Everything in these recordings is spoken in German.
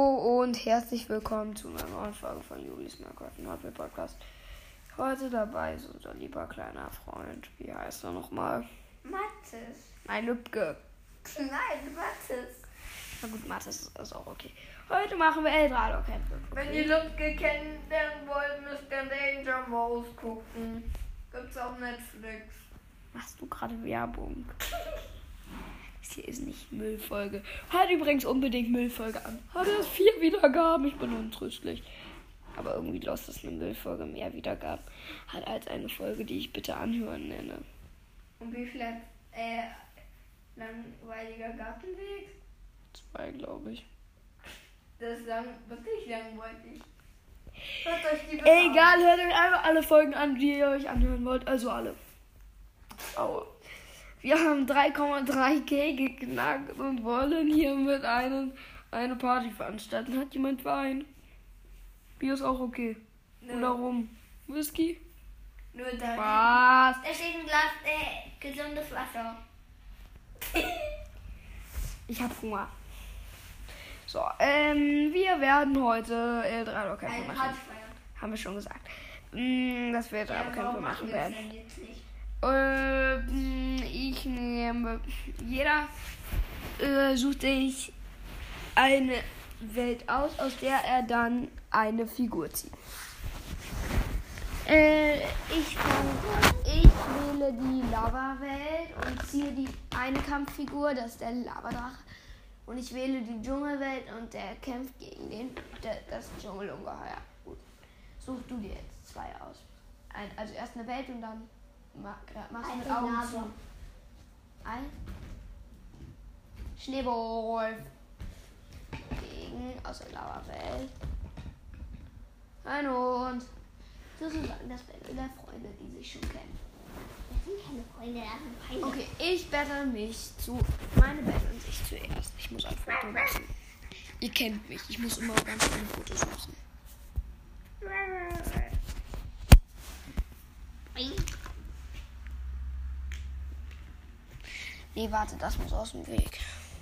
Hallo und herzlich willkommen zu einer neuen Folge von Julis Minecraft Hardware Podcast. Heute dabei ist unser lieber kleiner Freund. Wie heißt er nochmal? Mathis. Nein, Lübke. Nein, Mathis. Na gut, Mathis ist auch okay. Heute machen wir Eldrador Camp. Wenn ihr Lübke kennenlernen wollt, müsst ihr Danger Mouse gucken. Gibt's auf Netflix. Machst du gerade Werbung? Das hier ist nicht Müllfolge. Hört übrigens unbedingt Müllfolge an. Hat erst 4 Wiedergaben. Ich bin untröstlich. Aber irgendwie lost es eine Müllfolge mehr Wiedergaben. Hat als eine Folge, die ich bitte anhören nenne. Und wie viel hat langweiliger Gartenweg? 2, glaube ich. Das ist wirklich langweilig. Hört euch die bitte Egal, hört euch einfach alle Folgen an, die ihr euch anhören wollt. Also alle. Au. Wir haben 3,3K geknackt und wollen hiermit eine Party veranstalten. Hat jemand Wein? Bier ist auch okay. Nö. Oder Rum? Whisky? Nur da. Was? Da steht ein Glas gesundes Wasser. Ich hab Hunger. So, wir werden heute Eldrador Camp Eine machen. Party feiern. Haben wir schon gesagt. Dass wir Eldrador Camp warum machen wir das werden. denn jetzt nicht? Ich nehme. Jeder sucht sich eine Welt aus der er dann eine Figur zieht. Ich wähle die Lava-Welt und ziehe die eine Kampffigur, das ist der Lavadrache. Und ich wähle die Dschungelwelt und der kämpft gegen das Dschungelungeheuer. Gut. Such du dir jetzt 2 aus. Also erst eine Welt und dann machst du mit Augen zu. Ein Schneeball gegen aus der Lava-Welt. Ein Hund. Sozusagen das Battle der Freunde, die sich schon kennen. Das sind keine Freunde, das sind Feinde. Okay, ich battle mich zu. Meine battlen sich zuerst. Ich muss ein Foto machen. Ihr kennt mich. Ich muss immer ganz viele Fotos machen. Nee, warte, das muss aus dem Weg.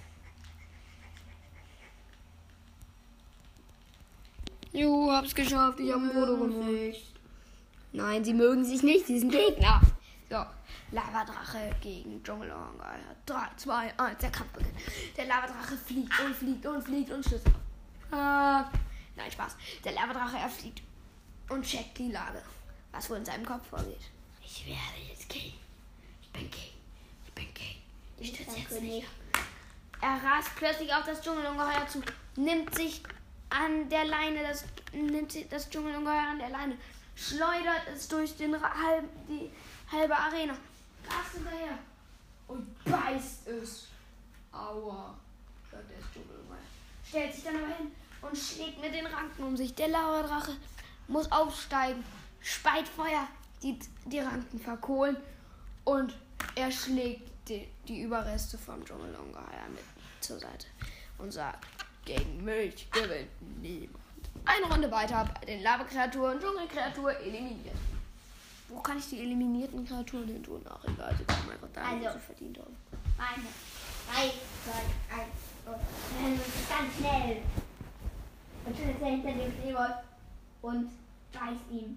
Jo, hab's geschafft. Ich hab ein Foto gemacht. Nein, sie mögen sich nicht. Sie sind Gegner. So, Lavadrache gegen Dschungelungeheuer. 3, 2, 1, der Kampf beginnt. Der Lavadrache fliegt und fliegt und fliegt und schützt. Nein, Spaß. Der Lavadrache, er fliegt und checkt die Lage. Was wohl in seinem Kopf vorgeht. Ich werde jetzt King. Ich bin King. Ich bin King. Ich stütze jetzt nicht. Er rast plötzlich auf das Dschungelungeheuer zu, nimmt sich an der Leine, nimmt das Dschungelungeheuer an der Leine, schleudert es durch die halbe Arena, rast hinterher und beißt es. Aua, sagt das Dschungelungeheuer. Stellt sich dann aber hin und schlägt mit den Ranken um sich. Der Lavadrache muss aufsteigen, speit Feuer, die Ranken verkohlen und er schlägt die Überreste vom Dschungelungeheuer mit zur Seite und sagt, gegen mich gewinnt niemand. Eine Runde weiter, bei den Lava-Kreaturen und Dschungelkreatur eliminiert. Wo kann ich die eliminierten Kreaturen hin tun? Ach, egal, sie kommen einfach da, wo sie verdient haben. Eine, 3, 2, 1. Und ganz schnell. Und schon ist er hinter dem Schneeball und beißt ihm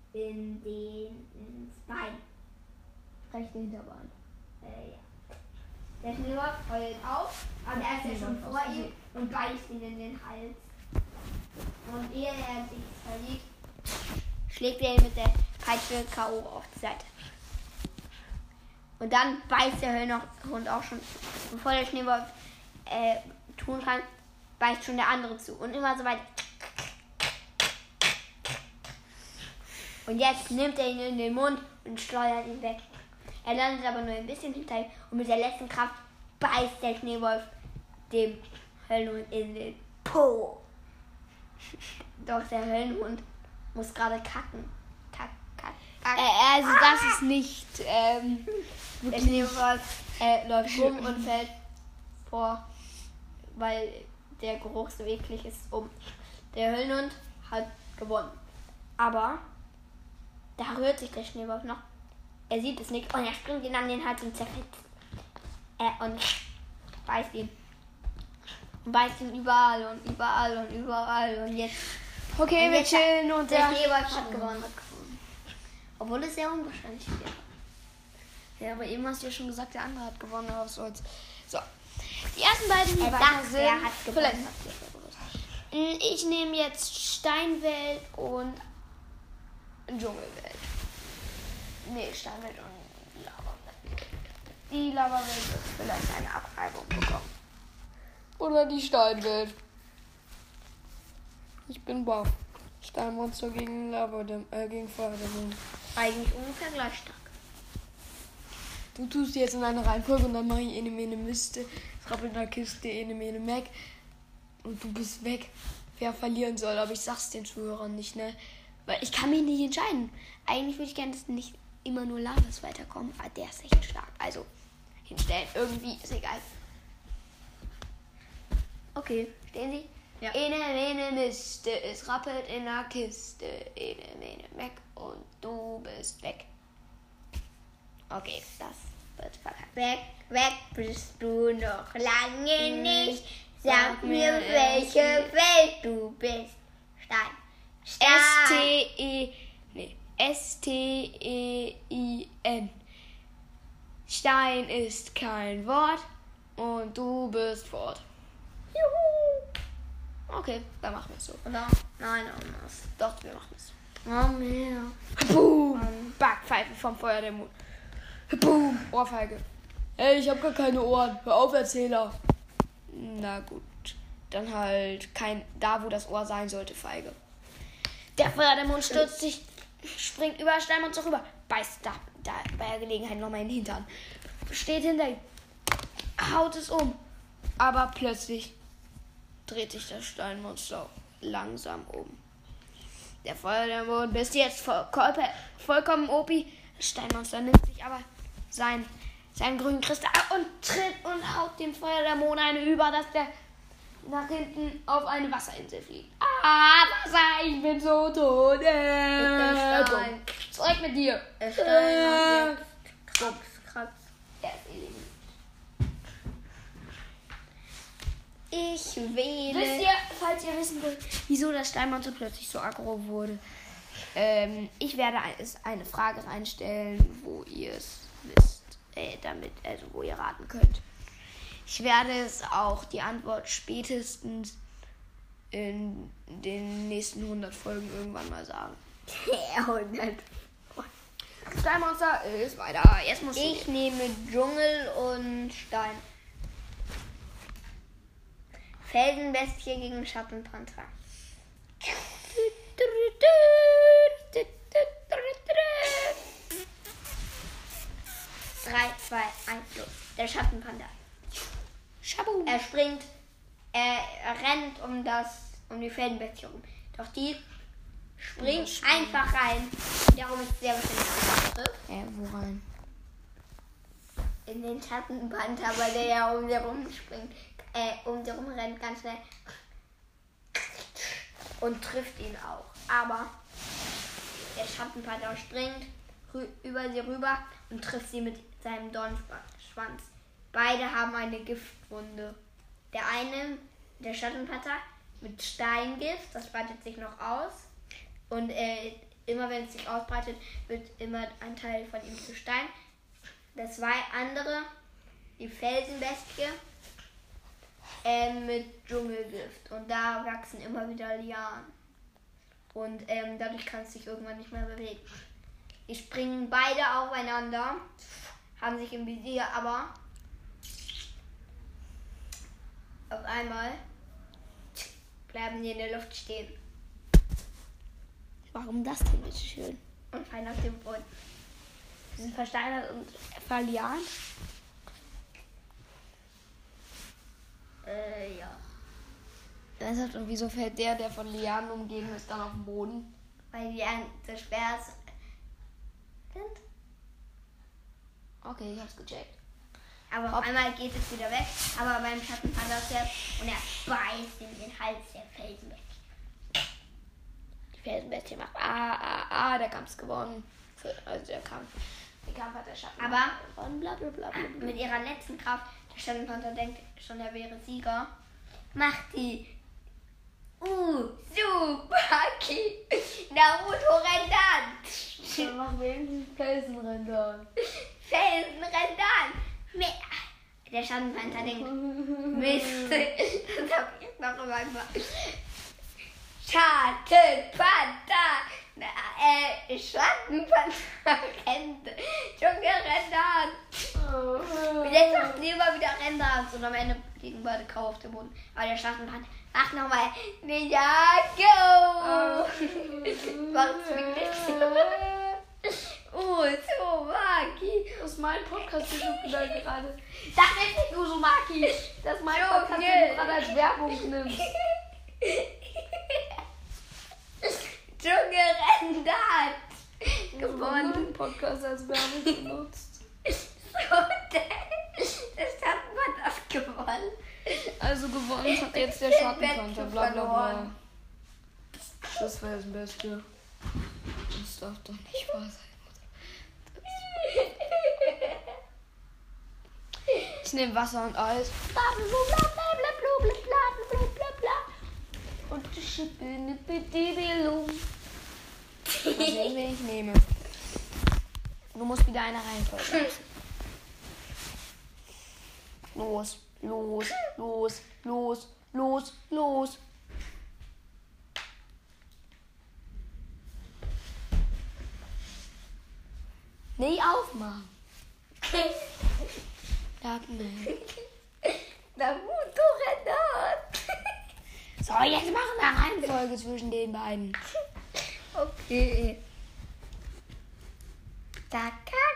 ins Bein. Rechte Hinterbein. Ja. Der Schneeball heult auf, aber er ist ja schon vor ihm und beißt ihn in den Hals. Und ehe er sich verliert, schlägt er ihn mit der Peitsche K.O. auf die Seite. Und dann beißt der Höllenhund auch schon, bevor der Schneeball tun kann, beißt schon der andere zu. Und immer so weiter. Und jetzt nimmt er ihn in den Mund und schleudert ihn weg. Er landet aber nur ein bisschen hinter ihm und mit der letzten Kraft beißt der Schneewolf dem Höllenhund in den Po. Doch der Höllenhund muss gerade kacken. Also das ist nicht Der Schneewolf läuft rum und fällt vor, weil der Geruch so eklig ist, um. Der Höllenhund hat gewonnen. Aber da rührt sich der Schneewolf noch. Er sieht es nicht und er springt ihn an den Hals und zerfetzt. Und beißt ihn. Und beißt ihn überall und überall und überall. Und jetzt. Okay, wir chillen und der Schneewolf hat gewonnen. Obwohl es sehr unwahrscheinlich wäre. Ja, aber eben hast du ja schon gesagt, der andere hat gewonnen, aber was soll's. So. Die ersten beiden, die weiter dachte, sind. er hat gewonnen. Vielleicht habt ihr schon gewusst. Ich nehme jetzt Steinwelt und Dschungelwelt. Nee, Steinwelt und Lavawelt. Die Lavawelt wird vielleicht eine Abreibung bekommen. Oder die Steinwelt. Ich bin baff. Steinmonster gegen gegen Feuerdämon. Eigentlich ungefähr gleich stark. Du tust jetzt in eine Reihenfolge und dann mache ich eine Mene Miste. Es rappelt in der Kiste, eine Mene Mac. Und du bist weg. Wer verlieren soll, aber ich sag's den Zuhörern nicht, ne? Weil ich kann mich nicht entscheiden. Eigentlich würde ich gerne, dass nicht immer nur Lavas weiterkommen, aber der ist echt stark. Also, hinstellen. Irgendwie ist egal. Okay, stehen Sie? Ja. Ene, mene, Miste, es rappelt in der Kiste. Ene, mene, Mac und du bist weg. Okay, das wird verkackt. Weg bist du noch lange nicht. Sag mir, welche Welt du bist. Stein. S-T-E-I-N. Stein ist kein Wort und du bist fort. Juhu. Okay, dann machen wir es so. Oder? Nein, anders. Doch, wir machen es. Oh, mehr. Boom! Backpfeife vom Feuerdämon. Boom! Ohrfeige. Ey, ich hab gar keine Ohren. Hör auf, Erzähler. Na gut. Dann halt da, wo das Ohr sein sollte, Feige. Der Feuerdämon stürzt sich, springt über Steinmonster rüber, beißt da bei der Gelegenheit nochmal in den Hintern. Steht hinter ihm, haut es um. Aber plötzlich dreht sich das Steinmonster langsam um. Der Feuerdämon bis jetzt vollkommen OP. Das Steinmonster nimmt sich aber seinen grünen Kristall und tritt und haut dem Feuerdämon eine über, dass der nach hinten auf eine Wasserinsel fliegt. Wasser, ich bin so tot. Stein. Zurück mit dir. Stein und jetzt Kratz. Er ist eliminiert. Ich wähle. Wisst ihr, falls ihr wissen wollt, wieso das Steinmonster plötzlich so aggro wurde? Ich werde eine Frage reinstellen, wo ihr es wisst, wo ihr raten könnt. Ich werde es auch die Antwort spätestens in den nächsten 100 Folgen irgendwann mal sagen. 100. Steinmonster ist weiter. Jetzt muss Ich nehme Dschungel und Stein. Felsenbestie gegen Schattenpanther. 3, 2, 1, los. Der Schattenpanther. Schabum. Er springt, er rennt um die Felsenbestie rum. Doch die springt einfach rein. Und darum ist es sehr wahrscheinlich ein Angriff. Wo rein? In den Schattenpanther, weil der ja um sie rumspringt. Um sie rum rennt ganz schnell. Und trifft ihn auch. Aber der Schattenpanther springt über sie rüber und trifft sie mit seinem Dornschwanz. Beide haben eine Giftwunde. Der Schattenpanther mit Steingift, das breitet sich noch aus. Und immer wenn es sich ausbreitet, wird immer ein Teil von ihm zu Stein. Das zwei andere, die Felsenbestie, mit Dschungelgift. Und da wachsen immer wieder Lianen. Und dadurch kann es sich irgendwann nicht mehr bewegen. Die springen beide aufeinander, haben sich im Visier, aber auf einmal bleiben die in der Luft stehen. Warum das denn, bitte schön? Und fallen auf den Boden. Sie sind versteinert und verlieren. Ja. Ernsthaft, und wieso fällt der von Lianen umgeben ist, dann auf den Boden? Weil die so schwer sind. Okay, ich hab's gecheckt. Aber auf einmal geht es wieder weg. Aber beim Schattenpanther selbst und er beißt in den Hals der Felsenbestie. Die Felsenbestie macht der Kampf ist gewonnen. Der Kampf hat der Schattenpanther gewonnen. Blablabla. Mit ihrer letzten Kraft, der Schattenpanther denkt schon, er wäre Sieger. macht die Uzumaki Naruto rennt an. Dann machen wir irgendwie Felsenrändern. Felsen rennt an. Der Schattenpanther denkt, Mist, das hab ich noch immer gemacht. Schattenpanther, Schattenpanther rennt, Junge rennt an. Und jetzt macht sie immer wieder Rennen an und am Ende liegen beide Grau auf dem Boden. Aber der Schattenpanther macht nochmal Ninja Go. Macht's wirklich so. Uzumaki. Das ist mein Podcast, den du gerade. Das ist nicht Uzumaki. Das ist mein Podcast, den du gerade als Werbung nimmst. Junge rennt an. Gewonnen. Mein Podcast als Werbung benutzt. So, der Schattenpanther hat gewonnen. Also gewonnen hat jetzt der Schattenpanther, bla bla bla. Das wäre das Beste. Das darf doch nicht wahr sein. Ich nehme Wasser und Eis. Und die Schippe in die Bedingung. Mal sehen, wen ich nehme. Du musst wieder eine Reihenfolge lassen. Los, los, los, los, los, los. Nee, aufmachen. Sag mir. Naruto rennt an. So, jetzt machen wir eine Reihenfolge zwischen den beiden. Okay. Da,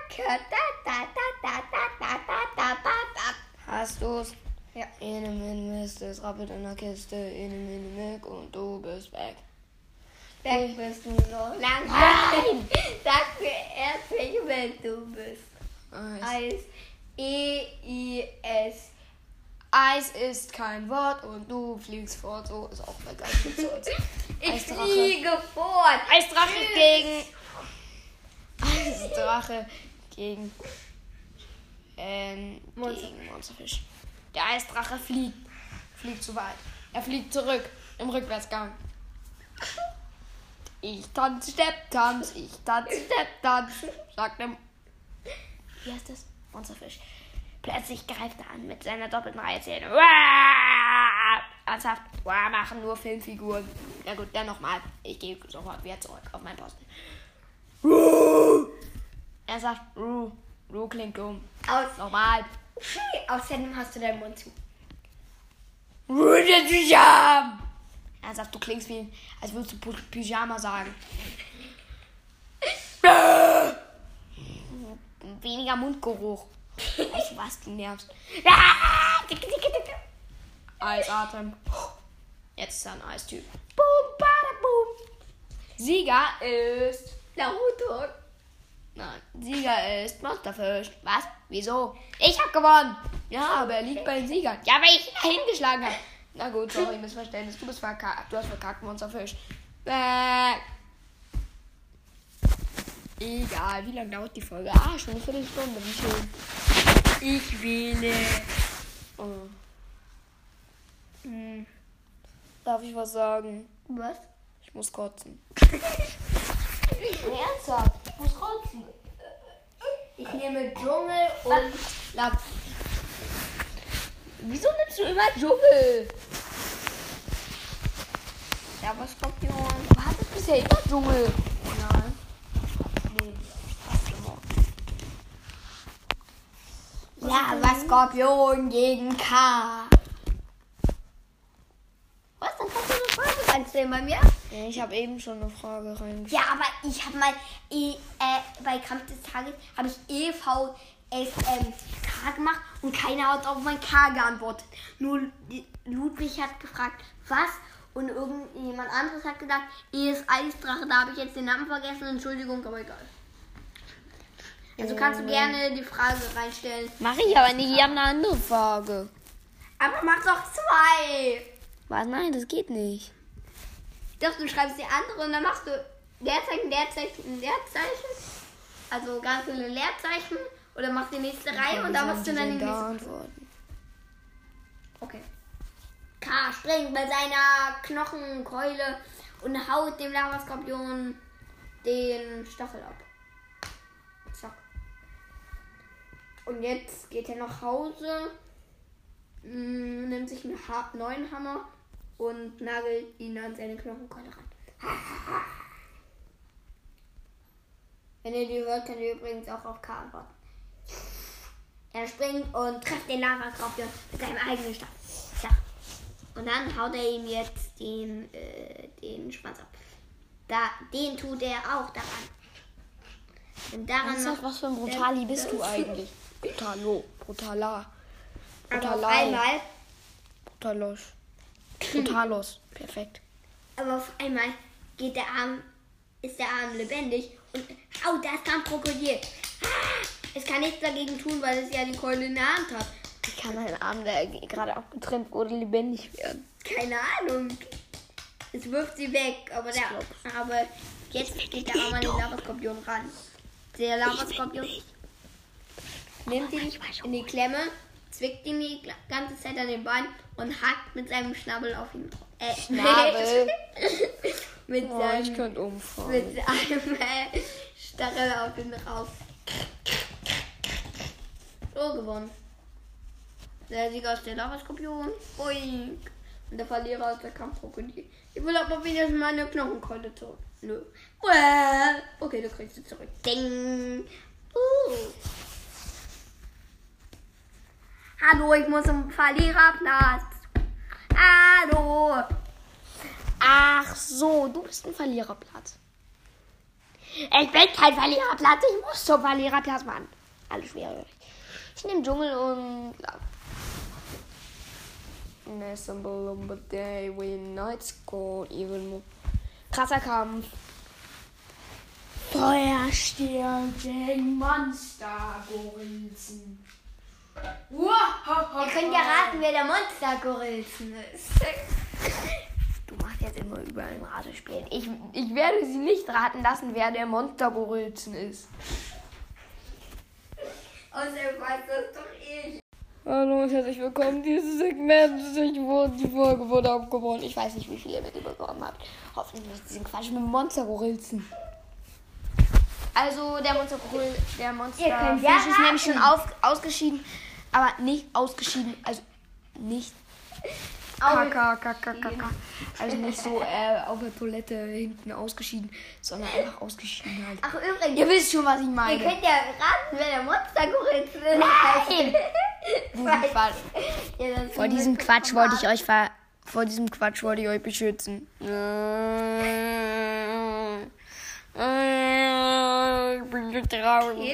Hast du's? Ja. Ene Mist, es rappelt in der Kiste, Ene und du bist weg. Weg bist du so lang. Nein! Sag mir erst, welche Welt du bist. Eis. E-I-S. Eis ist kein Wort und du fliegst fort. So ist auch bei Geistesholz. Ich fliege fort. Eisdrache gegen. Eisdrache gegen Monsterfisch. Der Eisdrache fliegt zu weit. Er fliegt zurück im Rückwärtsgang. Ich tanze, Stepptanz, ich tanze, Stepptanz, sagt er. Wie heißt das? Monsterfisch. Plötzlich greift er an mit seiner doppelten Reihe Zähne. Ernsthaft, machen nur Filmfiguren. Na gut, dann nochmal. Ich gehe sofort wieder zurück auf meinen Posten. Er sagt, Ru klingt dumm. Nochmal. Außerdem hast du deinen Mund zu. Er sagt, du klingst wie, als würdest du Pyjama sagen. Weniger Mundgeruch. Weißt du was, du nervst. Eisatem. Jetzt ist er ein Eistyp. Boom, bada, boom. Sieger ist Naruto. Nein, Sieger ist Monsterfisch. Was? Wieso? Ich hab gewonnen. Ja, aber er liegt bei den Siegern. Ja, weil ich ihn da hingeschlagen habe. Na gut, sorry, Missverständnis. Du bist verkackt. Du hast verkackt, Monsterfisch. Egal, wie lange dauert die Folge? Schon eine Viertelstunde. Wie schön. Ich wähle. Oh. Darf ich was sagen? Was? Ich muss kotzen. Ernsthaft? Ich muss kotzen. Ich nehme Dschungel und Lapp. Wieso nimmst du immer Dschungel? Ja, aber Skorpion. Du hattest bisher immer Dschungel. Nein. Nee, fast immer. Lava Skorpion gegen K. Was? Dann kannst du eine Frage reinstellen bei mir? Ja, ich habe eben schon eine Frage reingestellt. Ja, aber ich habe mal bei Kampf des Tages habe ich K gemacht und keiner hat auf mein K geantwortet. Nur Ludwig hat gefragt, was? Und irgendjemand anderes hat gesagt, ist Eisdrache. Da habe ich jetzt den Namen vergessen. Entschuldigung, aber egal. Also kannst du gerne die Frage reinstellen. Mach ich aber nicht. Ich habe eine andere Frage. Aber mach doch 2. Was? Nein, das geht nicht. Ich dachte, du schreibst die andere und dann machst du Leerzeichen, Leerzeichen, Leerzeichen. Also ganz viele Leerzeichen. Oder machst die nächste Reihe und dann machst du dann die nächste. Antworten. Okay. K springt mit seiner Knochenkeule und haut dem Lavaskorpion den Stachel ab. Zack. Und jetzt geht er nach Hause, nimmt sich einen neuen Hammer und nagelt ihn an seine Knochenkeule ran. Wenn ihr die hört, könnt ihr übrigens auch auf K antworten. Er springt und trifft den Lavaskorpion mit seinem eigenen Stab. Ja. Und dann haut er ihm jetzt den Schwanz ab. Den tut er auch daran. Und daran noch, was für ein Brutali bist du eigentlich? Brutalos. Perfekt. Aber auf einmal ist der Arm lebendig und da ist ein Krokodil. Es kann nichts dagegen tun, weil es ja die Keule in der Hand hat. Wie kann ein Arm, der gerade abgetrennt wurde, lebendig werden? Keine Ahnung. Es wirft sie weg, aber jetzt geht der Arm an den Lavaskorpion ran. Der Lavaskorpion nimmt ihn in die Klemme, zwickt ihn die ganze Zeit an den Bein und hackt mit seinem Schnabel auf ihn drauf. Schnabel? Ich könnte umfallen. Mit seinem Stachel auf ihn drauf. So gewonnen. Der Sieger ist der Lavaskorpion. Und der Verlierer ist der Kampfkrokodil. Ich will aber wenigstens meine Knochenkeule zurück. Nö. Okay, du kriegst sie zurück. Ding. Hallo, ich muss zum Verliererplatz. Hallo. Ach so, du bist ein Verliererplatz. Ich bin kein Verliererplatz, ich muss zum Verliererplatz, Mann. Alles schwer. Ich nehme Dschungel und Day when nights go even. Krasser Kampf. Feuerstier gegen Monstergorilzen. Ihr könnt ja raten, wer der Monstergorilzen ist. Du machst jetzt immer überall ein Ratespiel. Ich werde sie nicht raten lassen, wer der Monstergorilzen ist. Außerdem weiß das doch ich. Hallo und herzlich willkommen. Dieses Segment, die Folge wurde abgebrochen. Ich weiß nicht, wie viel ihr mitbekommen habt. Hoffentlich nicht diesen Quatsch mit dem Monstergorilzen. Also der Monsterfisch ist nämlich schon ausgeschieden, aber nicht ausgeschieden, also nicht also nicht so auf der Toilette hinten ausgeschieden, sondern einfach ausgeschieden halt. Ach übrigens, ihr wisst schon, was ich meine. Ihr könnt ja raten, wer der Monstergorilzen ist. Nein! Vor diesem Quatsch wollte ich euch beschützen. Ich bin so traurig.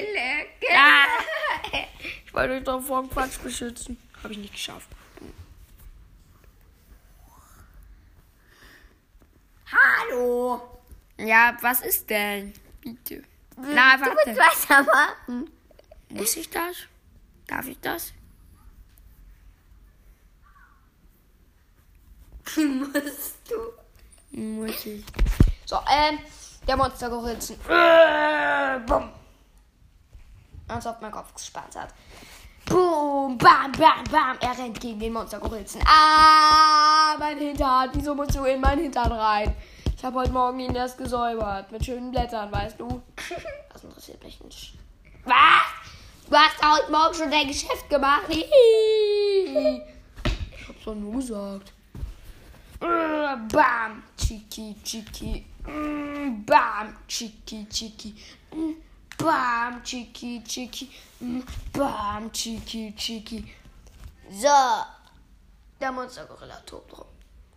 Ich wollte euch doch vor dem Quatsch beschützen. Habe ich nicht geschafft. Hallo. Ja, was ist denn? Bitte. Du willst weitermachen. Muss ich das? Darf ich das? Musst du. Muss ich. So, der Monstergorilzen. Bumm. Als ob mein Kopf gespannt hat. Boom, bam, bam, bam. Er rennt gegen den Monstergorilzen. Mein Hintern. Wieso musst du in meinen Hintern rein? Ich habe heute Morgen ihn erst gesäubert. Mit schönen Blättern, weißt du? Das interessiert mich nicht. Was? Du hast heute Morgen schon dein Geschäft gemacht? Ich hab's doch nur gesagt. Bam, Chiki, Chiki. Bam, Chiki, Chiki. Bam, Chiki, Chiki. Bam, Chiki, Chiki. So. Der Monstergorilla tobt rum.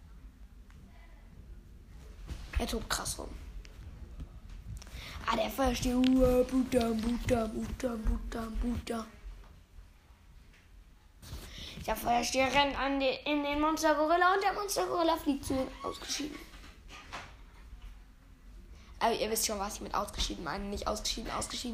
Er tobt krass rum. Der Feuerstier. Buddha. Der Feuerstier rennt in den Monstergorilla und der Monstergorilla fliegt zu den Ausgeschieden. Aber ihr wisst schon, was ich mit ausgeschieden meine. Nicht ausgeschieden,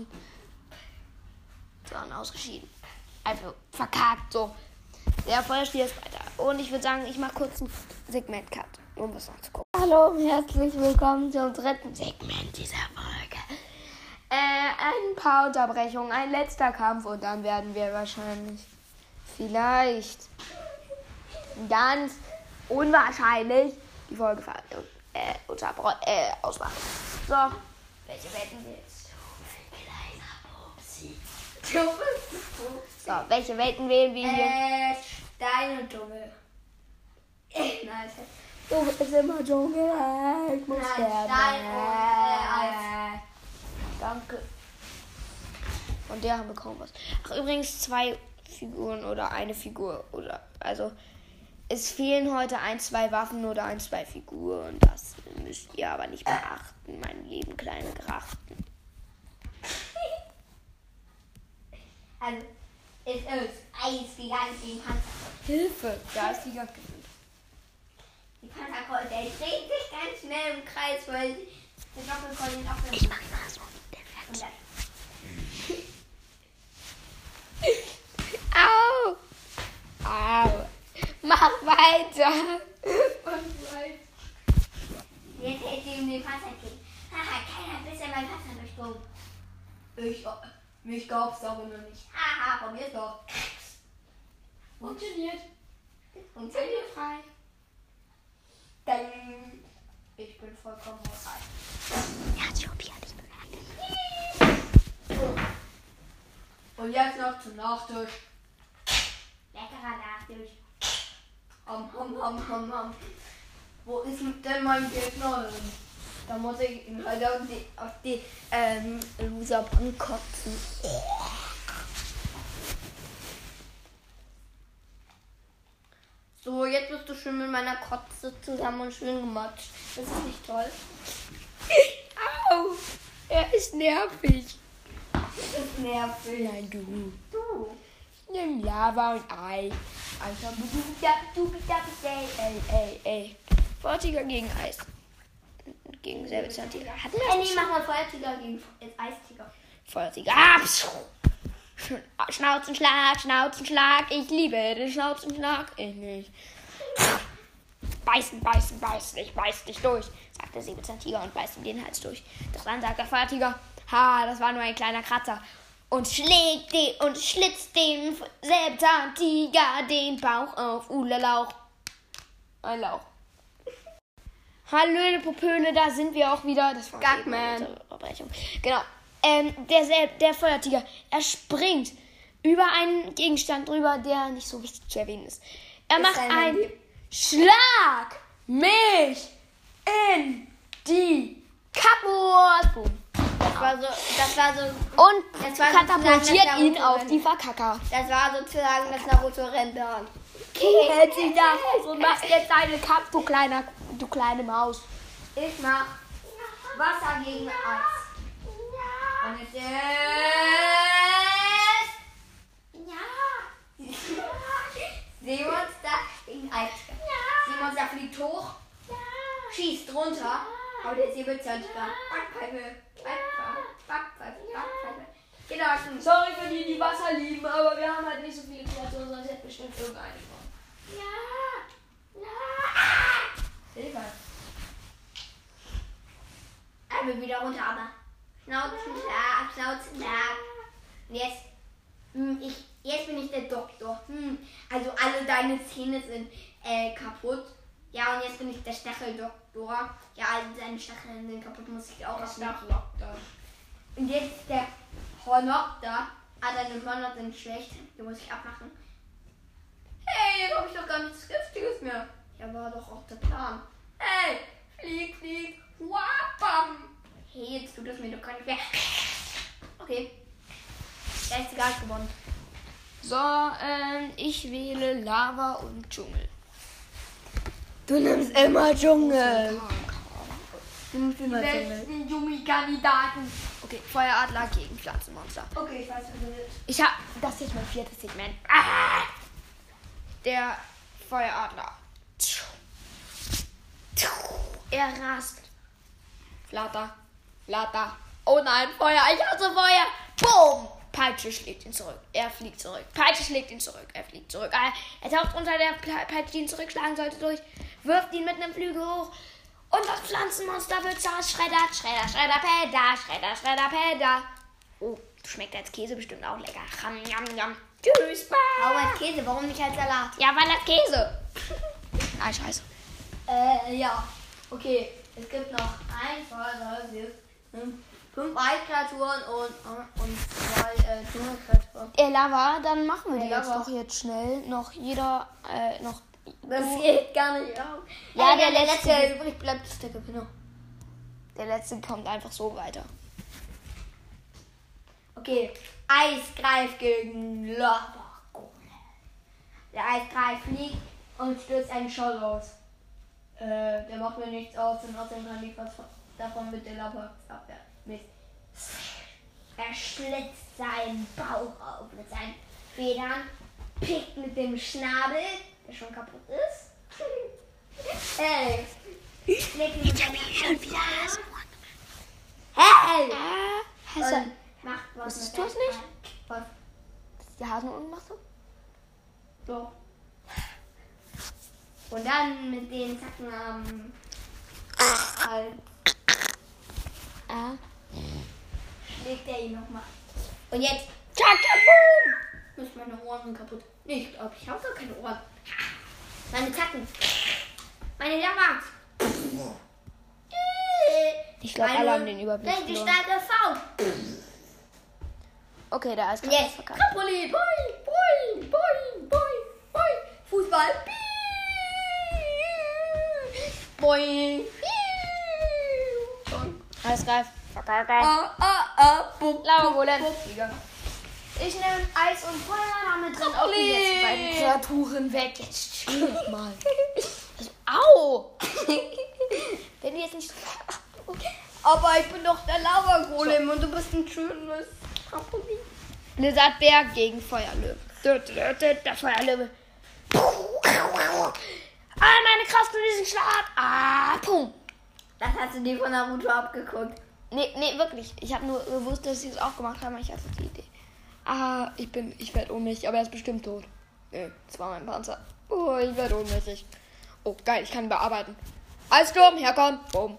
sondern ausgeschieden. Also verkackt so. Der Feuerstier ist weiter. Und ich würde sagen, ich mache kurz einen Segment-Cut, um was anzugucken. Hallo und herzlich willkommen zum dritten Segment dieser Folge. Ein paar Unterbrechungen, ein letzter Kampf und dann werden wir wahrscheinlich vielleicht ganz unwahrscheinlich die Folge ausmachen. So, welche Wetten willst du? So, welche Wetten wählen wir hier? Stein und Dschungel. Nice. Du bist immer Dschungel, ich muss sterben. Stein und Eis. Danke. Von der haben wir kaum was. Ach, übrigens 2 Figuren oder eine Figur. Also, es fehlen heute 1, 2 Waffen oder 1, 2 Figuren. Das müsst ihr aber nicht beachten, mein lieben kleine Grachten. Also, es ist Eisgigant gegen Panzerkeule. Hilfe! Da ist die Gigant gewinnt. Die Panzerkeule, der dreht sich ganz schnell im Kreis, weil der Doppelkeule ihn auch... Ich mach immer so. Und dann... Au! Au! Mach weiter! Jetzt hätte ihm den Panzer gegeben. Haha, keiner bisher mein Panzer durchbogen. Mich glaubst du aber noch nicht. Haha, probier's doch. Funktioniert. Funktioniert frei. Dann... Ich bin vollkommen frei. Er hat schon wieder nicht bemerkt. Und jetzt noch zum Nachtisch. Leckerer Nachtisch. Wo ist denn mein Gegner? Da muss ich ihn halt auf die Loserbank kotzen. So, jetzt bist du schön mit meiner Kotze zusammen und schön gematscht. Das ist nicht toll. Au! Er ist nervig. Das ist nervig. Nein, du. Du. Nimm Lava und Ei. Einfach ey. Feuertiger gegen Eis. Gegen Säbelzahntiger. Hatten wir Nee, mach mal Feuertiger gegen Eistiger. Feuertiger. Schnauzenschlag. Ich liebe den Schnauzenschlag. Ich nicht. Beißen. Ich beiß dich durch, sagt der Säbelzahntiger und beißt ihm den Hals durch. Doch dann sagt der Feuertiger, das war nur ein kleiner Kratzer. Und schlitzt dem Säbelzahntiger den Bauch auf. Lauch. Ein Lauch. Hallöle Popöle, da sind wir auch wieder. Das war Gagman. eine Unterbrechung. Genau. Der Feuertiger, er springt über einen Gegenstand drüber, der nicht so wichtig zu erwähnen ist. Er macht einen Schlag mich in die kaputt. Boom. Das war so. Und Das war katapultiert sozusagen ihn das auf Naruto-Rennen. die Verkacker. Das war sozusagen das Naruto-Rennbahn. Hält sich das und machst jetzt einen Kampf, du kleine Maus. Ich mach Wasser gegen Eis. Und es ist... Seemonster gegen Eis. Seemonster fliegt hoch, schießt runter, aber der Säbelzahntiger. Backpfeife. Genau. Sorry für die, die Wasser lieben, aber wir haben halt nicht so viele Kreaturen, sonst hätte bestimmt irgendeine von. Hilfe. Einmal wieder runter, aber Schnauzenschlag. Und jetzt bin ich der Doktor. Also alle deine Zähne sind kaputt. Ja, und jetzt bin ich der Stacheldoktor. Ja, alle deine Stacheln sind kaputt, muss ich auch abmachen. Und jetzt der Hornokter. Deine Hörner sind schlecht. Die muss ich abmachen. Hey, jetzt habe ich doch gar nichts Giftiges mehr. Ja, war doch auch der Plan. Hey, flieg. Wabam. Hey, jetzt tut das mir doch gar nicht mehr. Okay. Der ist egal gewonnen. So, ich wähle Lava und Dschungel. Du nimmst immer Dschungel. Du nimmst immer Dschungel. Besten Yumi-Kandidaten. Okay, Feueradler gegen Pflanzenmonster. Okay, ich weiß, was du willst. Ich hab. Das ist jetzt mein 4. Segment. Der Feueradler. Er rast. Flatter. Oh nein, Feuer. Ich hasse Feuer. Boom. Peitsche schlägt ihn zurück. Er fliegt zurück. Peitsche schlägt ihn zurück. Er fliegt zurück. Er taucht unter der Peitsche, die ihn zurückschlagen sollte, durch. Wirft ihn mit einem Flügel hoch. Und das Pflanzenmonster wird zerschreddert. Schredder, Pedder. Oh, schmeckt als Käse bestimmt auch lecker. Tschüss, bye. Warum als Käse? Warum nicht als Salat? Ja, weil das Käse. Ah, scheiße. Ja. Okay. Es gibt noch 1, 2, 3, 4, 5 Eiskreaturen und 2 Dschungelkreaturen. Lava, dann machen wir die jetzt Lava. doch jetzt schnell. Noch jeder, noch... Das geht gar nicht auf. Ja, der der letzte, letzte- übrig bleibt, ist der Gewinner. Der letzte kommt einfach so weiter. Okay. Eisgreif gegen Lava. Der Eisgreif fliegt und stürzt einen Scholl aus. Der macht mir nichts aus und außerdem kann ich was davon mit der Lava abwehren. Mist. Er schlitzt seinen Bauch auf mit seinen Federn, pickt mit dem Schnabel, der schon kaputt ist. Schlägt ihn mit seiner Schon wieder das. Hey! Hast du... Und macht was Wusstest mit du es der- nicht? Was? Die Hasen unten machst du? So. Und dann mit den Zacken halt schlägt er ihn nochmal. Und jetzt. Tschakabum! Ist meine Ohren sind kaputt. Nicht, ob ich habe gar keine Ohren. Meine Zacken. Meine Lava. Ich glaube, alle haben den Überblick Nein, die verloren. starke Faust. Okay, der ist Jetzt. verkackt. Trampolin. Boing, boing, boing, boing, boing. Fußball. Boing. Boing. Alles reif. Verkackt. Bum, Lava bum, Golem. bum. Ich nehme Eis und Feuer damit drin. Auch die letzten beiden Kreaturen weg. Jetzt stimmt mal. Also, au! Wenn die jetzt nicht... Aber ich bin doch der Lava-Golem und du bist ein schönes Trampolin. Blizzardbär gegen Feuerlöwe. Der Feuerlöwe. Ah, meine Kraft für diesen Schlag. Ah, pum. Das hast du dir von Naruto abgeguckt. Nee, wirklich. Ich habe nur gewusst, dass sie es auch gemacht haben. Ich hatte die Idee. Ah, ich werde ohnmächtig, aber er ist bestimmt tot. Nee, das war mein Panzer. Oh, ich werde ohnmächtig. Oh, geil, ich kann bearbeiten. Eissturm, herkommen. Boom.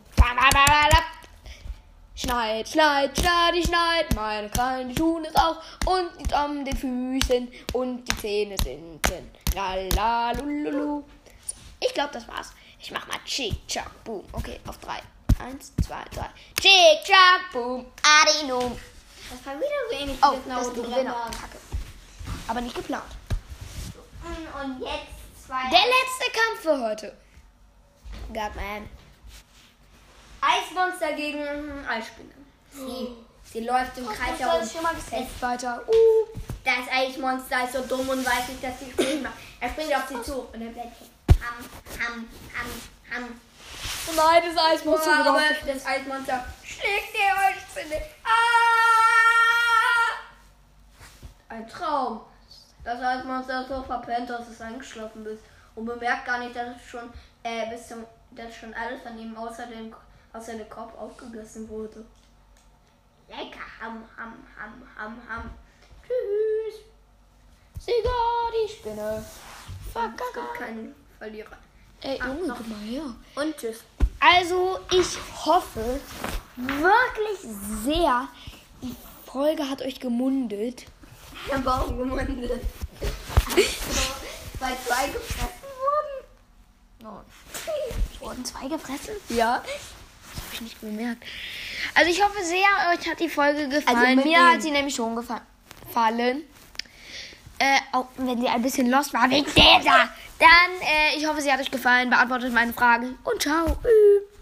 Schneid, ich schneid. Meine Krallen, die tun es auch. Und die an den Füßen. Und die Zähne sind drin. Lala, lululu. So, ich glaube, das war's. Ich mach mal Chick, Chack, Boom. Okay, auf 3. 1, 2, 3. Chick, Chack, Boom. Adinum. Das war wieder so ähnlich Oh, wie das das ist die Naruto. Gewinner. Kacke. Aber nicht geplant. Und jetzt 2. Der letzte Kampf für heute. Godman. Eismonster gegen Eisspinne. Sie läuft im Kreis herum. schon mal gesaved. Weiter. Das Eismonster ist so dumm und weiß nicht, dass sie springen macht. Er springt auf sie zu und er bleibt ham. Nein, das Eismonster. Aber das Eismonster schlägt die Eisspinne. Ein Traum. Das Eismonster ist so verpennt, dass es eingeschlafen ist und bemerkt gar nicht, dass es schon dass schon alles von ihm außer der Kopf aufgegessen wurde. Lecker, ham. Tschüss. Sieger, die Spinne. Es Verkackt. gibt keinen Verlierer. Ey, Junge, guck mal her. Und tschüss. Also, ich hoffe wirklich sehr, die Folge hat euch gemundet. Der Baum gemundet. Bei 2 gefressen wurden. Wurden 2 gefressen? Ja. Das habe ich nicht bemerkt. Also ich hoffe sehr, euch hat die Folge gefallen. Also mit Mir wem? hat sie nämlich schon gefallen. Auch wenn sie ein bisschen lost war wegen dieser. Dann, ich hoffe, sie hat euch gefallen. Beantwortet meine Fragen. Und ciao.